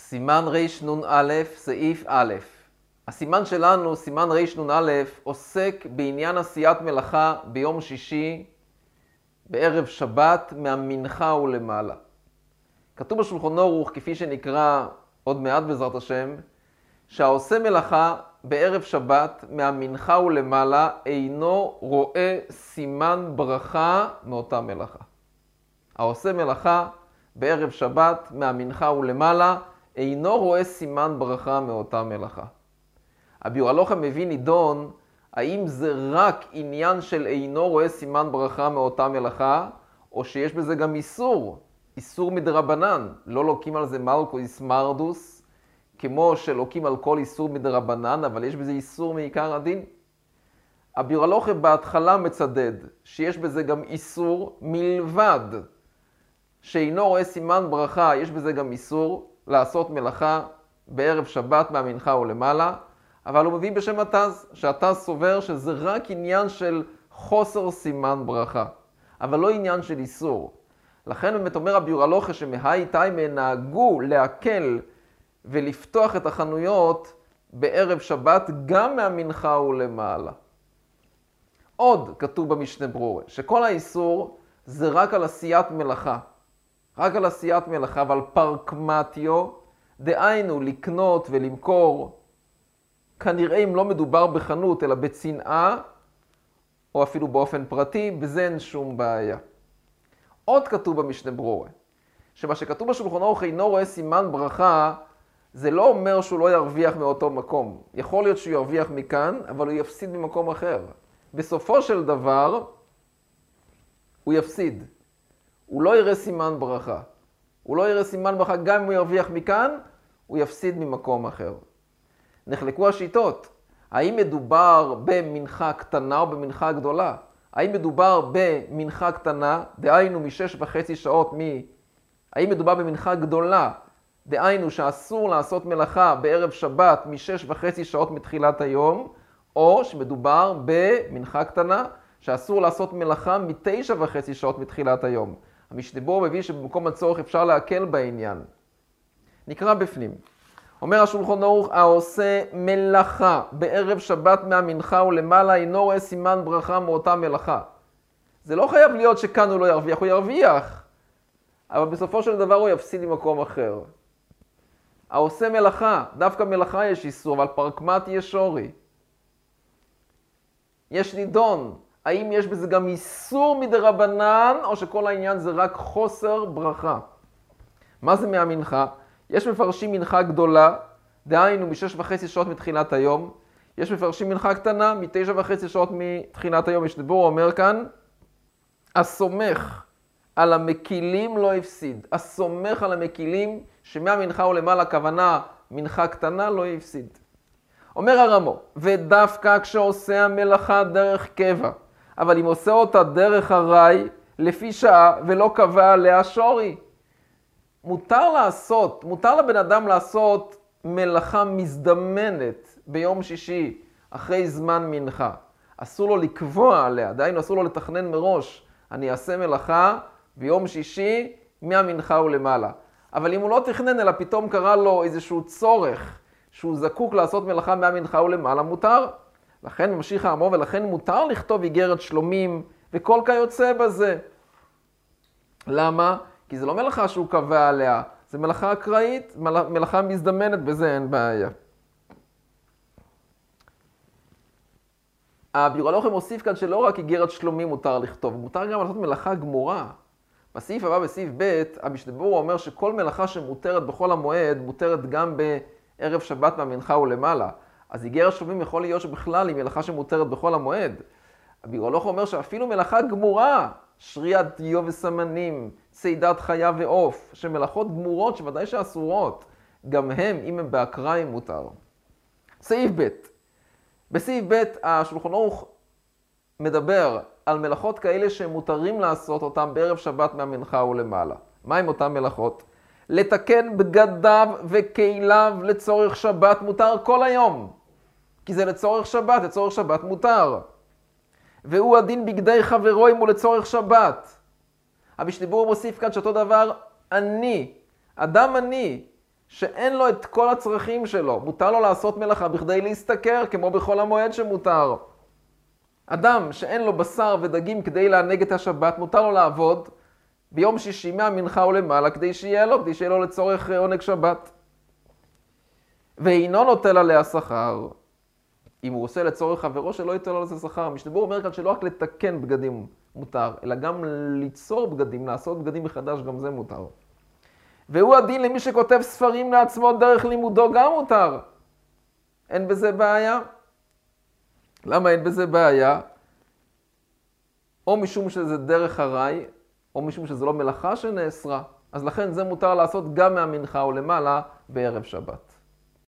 סימן רנ"א, סעיף א'. הסימן שלנו, סימן רנ"א, עוסק בעניין עשיית מלאכה ביום שישי, בערב שבת, מהמנחה ולמעלה. כתוב בשולחן ערוך, כפי שנקרא עוד מעט בעזרת השם, שהעושה מלאכה בערב שבת מהמנחה ולמעלה אינו רואה סימן ברכה מאותה מלאכה. העושה מלאכה בערב שבת מהמנחה ולמעלה אינו רואה סימן ברכה מאותה מלאכה. הביאור הלכה מביא נידון, האם זה רק עניין של אינו רואה סימן ברכה מאותה מלאכה, או שיש בזה גם איסור מדרבנן. לא לוקים על זה מלכוס מרדוס, כמו שלוקים על כל איסור מדרבנן, אבל יש בזה איסור מעיקר הדין. הביאור הלכה בהתחלה מצדד שיש בזה גם איסור מלבד שאינו רואה סימן ברכה, יש בזה גם איסור לעשות מלאכה בערב שבת מהמנחה ולמעלה, אבל הוא מביא בשם התז, שהתז סובר שזה רק עניין של חוסר סימן ברכה, אבל לא עניין של איסור. לכן באמת אומר הביאור הלכה שמהי תימא נהגו להקל ולפתוח את החנויות בערב שבת גם מהמנחה ולמעלה. עוד כתוב במשנה ברורה שכל האיסור זה רק על עשיית מלאכה. רק על עשיית מלאכה, אבל פרקמטיו, דהיינו לקנות ולמכור, כנראה אם לא מדובר בחנות אלא בצנעה, או אפילו באופן פרטי, בזה אין שום בעיה. עוד כתוב במשנה ברורה, שמה שכתוב בשולחן ערוך אינו רואה סימן ברכה, זה לא אומר שהוא לא ירוויח מאותו מקום. יכול להיות שהוא ירוויח מכאן, אבל הוא יפסיד ממקום אחר. בסופו של דבר, הוא יפסיד. הוא לא יראה סימן ברכה. הוא לא יראה סימן ברכה, גם אם הוא ירוויח מכאן, הוא יפסיד ממקום אחר. נחלקו השיטות. האם מדובר במנחה קטנה או במנחה גדולה? האם מדובר במנחה קטנה, דהיינו מ6.5 שעות האם מדובר במנחה גדולה, דהיינו שאסור לעשות מלאכה בערב שבת מ6.5 שעות מתחילת היום, או שמדובר במנחה קטנה, שאסור לעשות מלאכה מ9.5 שעות מתחילת היום. המשנה ברורה מביא שבמקום הצורך אפשר להקל בעניין. נקרא בפנים. אומר השולחן ערוך, העושה מלאכה בערב שבת מהמנחה ולמעלה אינו רואה סימן ברכה מאותה מלאכה. זה לא חייב להיות שכאן הוא לא ירוויח, הוא ירוויח. אבל בסופו של דבר הוא יפסיד ממקום אחר. העושה מלאכה, דווקא מלאכה יש איסור, אבל פרקמטי יש שורי. יש נידון. האם יש בזה גם איסור מדרבנן, או שכל העניין זה רק חוסר ברכה? מה זה מהמנחה? יש מפרשים מנחה גדולה, דהיינו מ6.5 שעות מתחילת היום. יש מפרשים מנחה קטנה, מ9.5 שעות מתחילת היום. משנה ברורה אומר כאן, הסומך על המקילים לא הפסיד. הסומך על המקילים, שמהמנחה ולמעלה הכוונה מנחה קטנה לא הפסיד. אומר הרמו, ודווקא כשעושה המלאכה דרך קבע, אבל אם עושה אותה דרך הרי, לפי שעה, ולא קבע עליה שורי. מותר לבן אדם לעשות מלאכה מזדמנת ביום שישי, אחרי זמן מנחה. אסור לו לקבוע עליה, דהיינו אסור לו לתכנן מראש. אני אעשה מלאכה ביום שישי מהמנחה ולמעלה. אבל אם הוא לא תכנן, אלא פתאום קרה לו איזשהו צורך, שהוא זקוק לעשות מלאכה מהמנחה ולמעלה, מותר. לכן ממשיך האמור, ולכן מותר לכתוב איגרת שלומים וכל כיוצא בזה. למה? כי זה לא מלאכה שהוא קבע עליה, זה מלאכה אקראית, מלאכה מזדמנת, בזה אין בעיה. הביאור הלכה מוסיף כאן שלא רק איגרת שלומים מותר לכתוב, מותר גם לעשות מלאכה גמורה. בסעיף הבא, בסעיף ב', המשנה ברורה אומר שכל מלאכה שמותרת בכל המועד, מותרת גם בערב שבת מהמנחה ולמעלה. אז איגרת שלומים יכול להיות שבכלל היא מלאכה שמותרת בכל המועד. הביאור הלכה אומר שאפילו מלאכה גמורה, שריית דיו וסמנים, צידת חיה ועוף, שמלאכות גמורות שוודאי שאסורות, גם הם, אם הם באקראי, מותר. סעיף ב'. בסעיף ב' השולחן ערוך מדבר על מלאכות כאלה שמותרים לעשות אותם בערב שבת מהמנחה ולמעלה. מה עם אותם מלאכות? לתקן בגדיו וכליו לצורך שבת מותר כל היום. כי זה לצורך שבת מותר. והוא הדין בגדי חברו אם הוא לצורך שבת. המשנה ברורה מוסיף כאן שאותו דבר אדם עני, שאין לו את כל הצרכים שלו. מותר לו לעשות מלאכה בכדי להסתכר, כמו בכל המועד שמותר. אדם שאין לו בשר ודגים כדי לענג את השבת, מותר לו לעבוד ביום שישי מהמנחה ולמעלה, כדי שיהיה לו לצורך עונג שבת. ואינו נוטל עליה שכר. אם הוא עושה לצורך חברו, שלא ייתן לו לזה שכר. המשנה ברורה אומר כאן שלא רק לתקן בגדים מותר, אלא גם ליצור בגדים, לעשות בגדים מחדש, גם זה מותר. והוא הדין למי שכותב ספרים לעצמו דרך לימודו, גם מותר. אין בזה בעיה. למה אין בזה בעיה? או משום שזה דרך הרי, או משום שזה לא מלאכה שנאסרה. אז לכן זה מותר לעשות גם מהמנחה ולמעלה בערב שבת.